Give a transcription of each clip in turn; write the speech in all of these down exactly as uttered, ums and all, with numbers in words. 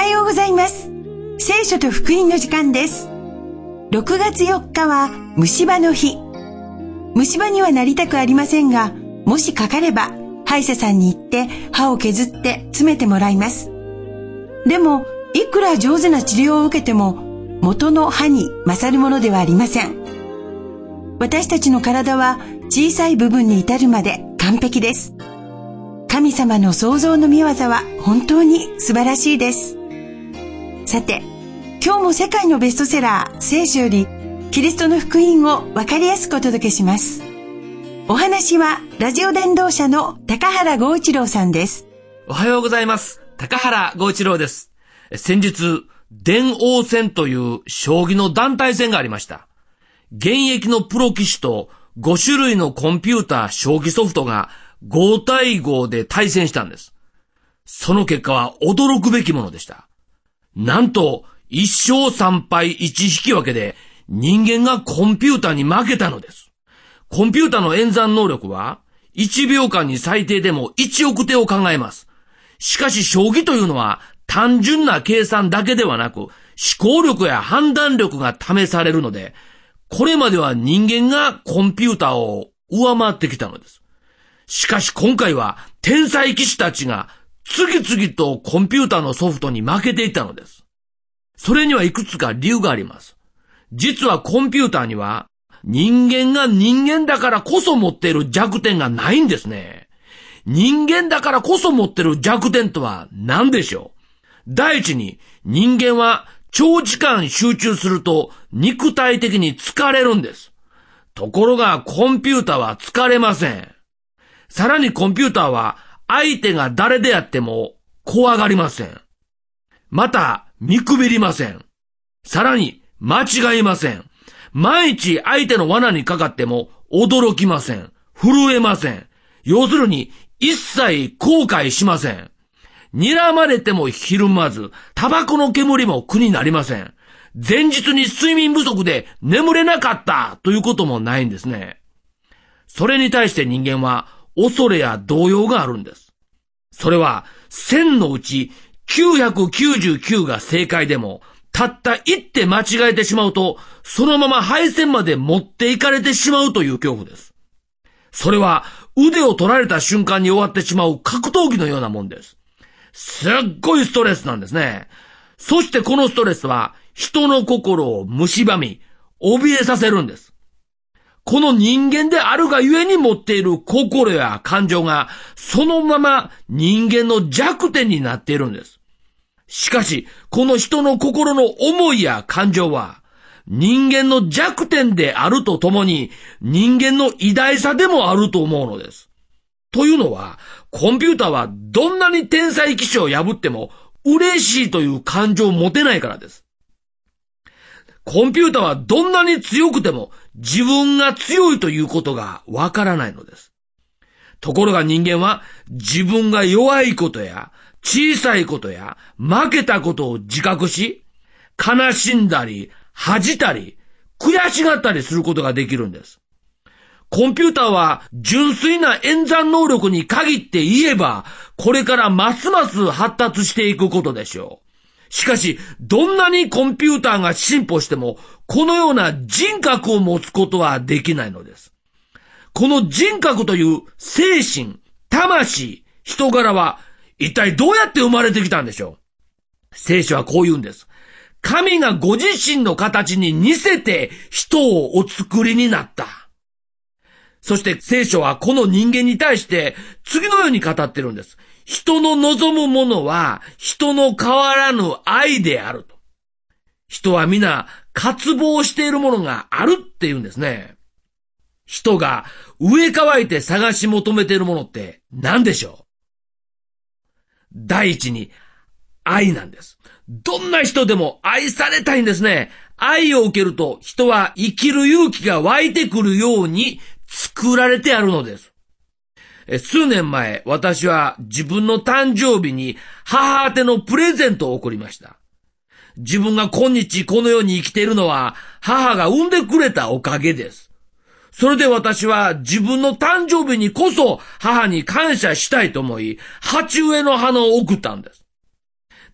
ようございます。聖書と福音の時間です。ろくがつよっかは虫歯の日。虫歯にはなりたくありませんが、もしかかれば歯医者さんに行って歯を削って詰めてもらいます。でもいくら上手な治療を受けても元の歯に勝るものではありません。私たちの体は小さい部分に至るまで完璧です。神様の創造の御業は本当に素晴らしいです。さて、今日も世界のベストセラー聖書よりキリストの福音をわかりやすくお届けします。お話はラジオ伝道者の高原剛一郎さんです。 おはようございます。高原剛一郎です。先日、電王戦という将棋の団体戦がありました。現役のプロ棋士とご種類のコンピューター将棋ソフトがごたいごで対戦したんです。その結果は驚くべきものでした。なんと、いっしょうさんぱいいち引き分けで人間がコンピューターに負けたのです。コンピューターの演算能力はいちびょうかんに最低でもいちおく手を考えます。しかし将棋というのは単純な計算だけではなく思考力や判断力が試されるので、これまでは人間がコンピューターを上回ってきたのです。しかし今回は天才棋士たちが次々とコンピューターのソフトに負けていったのです。それにはいくつか理由があります。実はコンピューターには人間が人間だからこそ持っている弱点がないんですね。人間だからこそ持っている弱点とは何でしょう？第一に、人間は長時間集中すると肉体的に疲れるんです。ところがコンピューターは疲れません。さらにコンピューターは相手が誰であっても怖がりません。また見くびりません。さらに間違いません。万一相手の罠にかかっても驚きません。震えません。要するに一切後悔しません。睨まれてもひるまず、タバコの煙も苦になりません。前日に睡眠不足で眠れなかったということもないんですね。それに対して人間は恐れや動揺があるんです。それはせんのうちきゅうひゃくきゅうじゅうきゅうが正解でも、たった一手間違えてしまうと、そのまま敗戦まで持っていかれてしまうという恐怖です。それは腕を取られた瞬間に終わってしまう格闘技のようなもんです。すっごいストレスなんですね。そしてこのストレスは人の心を蝕み、怯えさせるんです。この人間であるがゆえに持っている心や感情がそのまま人間の弱点になっているんです。しかし、この人の心の思いや感情は人間の弱点であるとともに人間の偉大さでもあると思うのです。というのは、コンピューターはどんなに天才棋士を破っても嬉しいという感情を持てないからです。コンピューターはどんなに強くても自分が強いということがわからないのです。ところが人間は自分が弱いことや小さいことや負けたことを自覚し、悲しんだり恥じたり悔しがったりすることができるんです。コンピューターは純粋な演算能力に限って言えば、これからますます発達していくことでしょう。しかし、どんなにコンピューターが進歩しても、このような人格を持つことはできないのです。この人格という精神、魂、人柄は一体どうやって生まれてきたんでしょう。聖書はこう言うんです。神がご自身の形に似せて人をお作りになった。そして聖書はこの人間に対して次のように語ってるんです。人の望むものは人の変わらぬ愛であると。人は皆渇望しているものがあるって言うんですね。人が飢え渇いて探し求めているものって何でしょう？第一に愛なんです。どんな人でも愛されたいんですね。愛を受けると人は生きる勇気が湧いてくるように作られてあるのです。数年前、私は自分の誕生日に母宛てのプレゼントを贈りました。自分が今日この世に生きているのは母が産んでくれたおかげです。それで私は自分の誕生日にこそ母に感謝したいと思い、鉢植えの花を贈ったんです。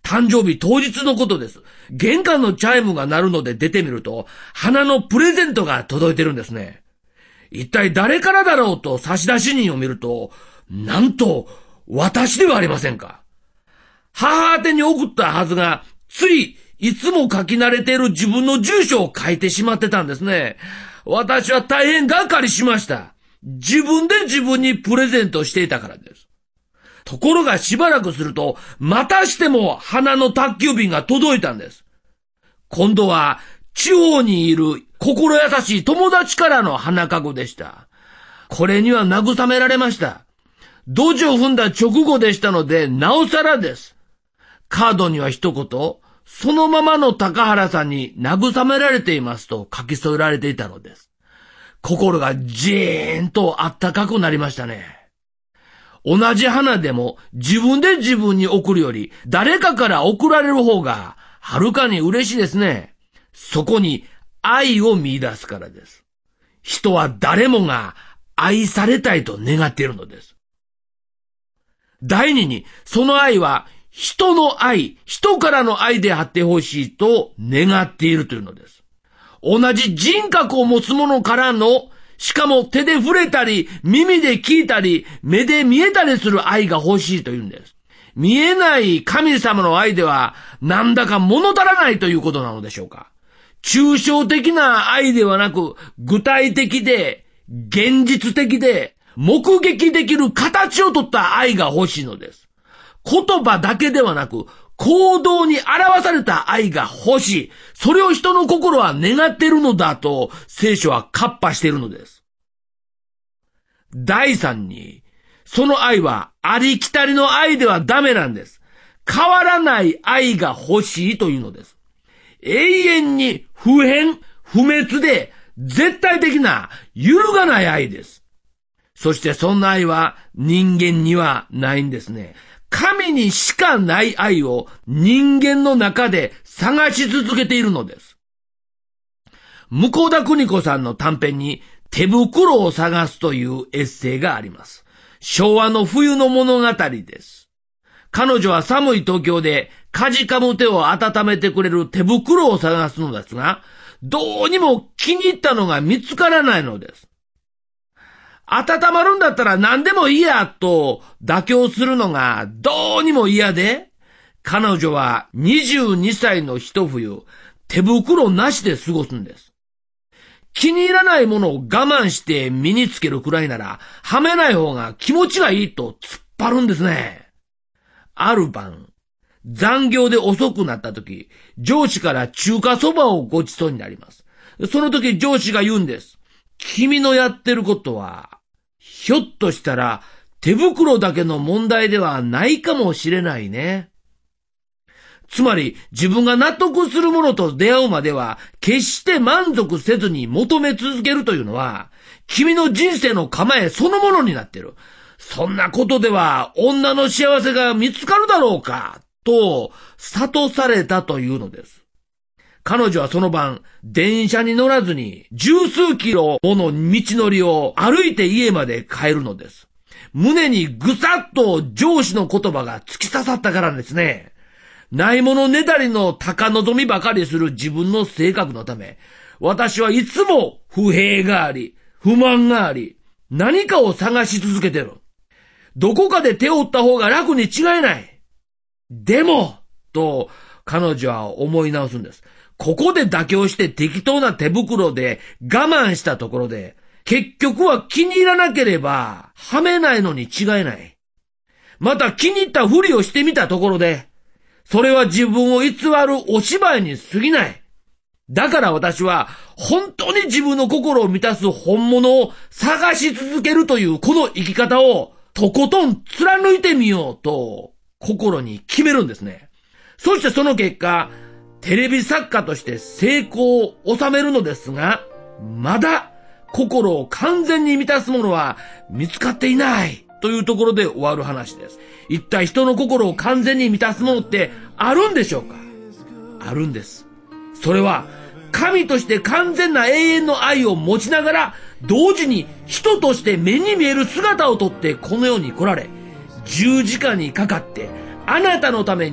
誕生日当日のことです。玄関のチャイムが鳴るので出てみると、花のプレゼントが届いてるんですね。一体誰からだろうと差出人を見ると、なんと、私ではありませんか。母宛てに送ったはずが、つい、いつも書き慣れている自分の住所を書いてしまってたんですね。私は大変がっかりしました。自分で自分にプレゼントしていたからです。ところがしばらくすると、またしても花の宅急便が届いたんです。今度は、地方にいる心優しい友達からの花籠でした。これには慰められました。土地を踏んだ直後でしたので、なおさらです。カードには一言、そのままの高原さんに慰められていますと書き添えられていたのです。心がじーんとあったかくなりましたね。同じ花でも自分で自分に送るより誰かから送られる方がはるかに嬉しいですね。そこに愛を見出すからです。人は誰もが愛されたいと願っているのです。第二に、その愛は人の愛、人からの愛であってほしいと願っているというのです。同じ人格を持つ者からの、しかも手で触れたり、耳で聞いたり、目で見えたりする愛が欲しいというんです。見えない神様の愛では、なんだか物足らないということなのでしょうか。抽象的な愛ではなく、具体的で、現実的で、目撃できる形をとった愛が欲しいのです。言葉だけではなく、行動に表された愛が欲しい。それを人の心は願っているのだと、聖書はカッパしているのです。第三に、その愛はありきたりの愛ではダメなんです。変わらない愛が欲しいというのです。永遠に不変、不滅で絶対的な揺るがない愛です。そしてそんな愛は人間にはないんですね。神にしかない愛を人間の中で探し続けているのです。向田邦子さんの短編に手袋を探すというエッセイがあります。昭和の冬の物語です。彼女は寒い東京でかじかむ手を温めてくれる手袋を探すのですが、どうにも気に入ったのが見つからないのです。温まるんだったら何でもいいやと妥協するのがどうにも嫌で、彼女はにじゅうにさいの一冬、手袋なしで過ごすんです。気に入らないものを我慢して身につけるくらいなら、はめない方が気持ちがいいと突っ張るんですね。ある晩、残業で遅くなった時、上司から中華そばをごちそうになります。その時上司が言うんです。君のやってることは、ひょっとしたら手袋だけの問題ではないかもしれないね。つまり自分が納得するものと出会うまでは決して満足せずに求め続けるというのは君の人生の構えそのものになっている。そんなことでは女の幸せが見つかるだろうかと諭されたというのです。彼女はその晩電車に乗らずに十数キロもの道のりを歩いて家まで帰るのです。胸にぐさっと上司の言葉が突き刺さったからですね。ないものねだりの高望みばかりする自分の性格のため、私はいつも不平があり、不満があり、何かを探し続けてる。どこかで手を打った方が楽に違いない。でも、と彼女は思い直すんです。ここで妥協して適当な手袋で我慢したところで、結局は気に入らなければはめないのに違いない。また気に入ったふりをしてみたところで、それは自分を偽るお芝居に過ぎない。だから私は本当に自分の心を満たす本物を探し続けるというこの生き方をとことん貫いてみようと心に決めるんですね。そしてその結果、テレビ作家として成功を収めるのですが、まだ心を完全に満たすものは見つかっていないというところで終わる話です。一体人の心を完全に満たすものってあるんでしょうか？あるんです。それは神として完全な永遠の愛を持ちながら、同時に人として目に見える姿をとってこの世に来られ、十字架にかかってあなたのために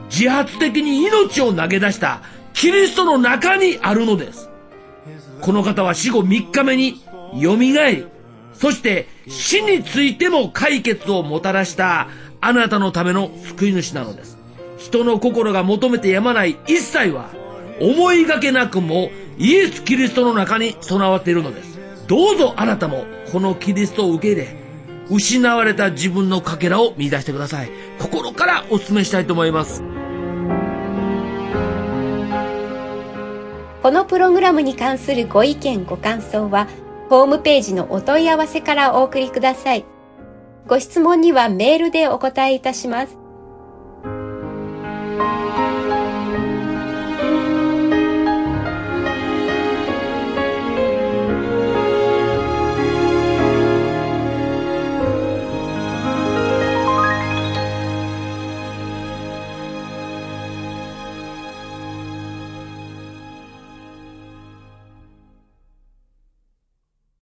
自発的に命を投げ出したキリストの中にあるのです。この方は死後みっかめによみがえり、そして死についても解決をもたらしたあなたのための救い主なのです。人の心が求めてやまない一切は思いがけなくもイエス・キリストの中に備わっているのです。どうぞあなたもこのキリストを受け入れ、失われた自分のかけらを見出してください。心からお勧めしたいと思います。 このプログラムに関するご意見ご感想はホームページのお問い合わせからお送りください。ご質問にはメールでお答えいたします。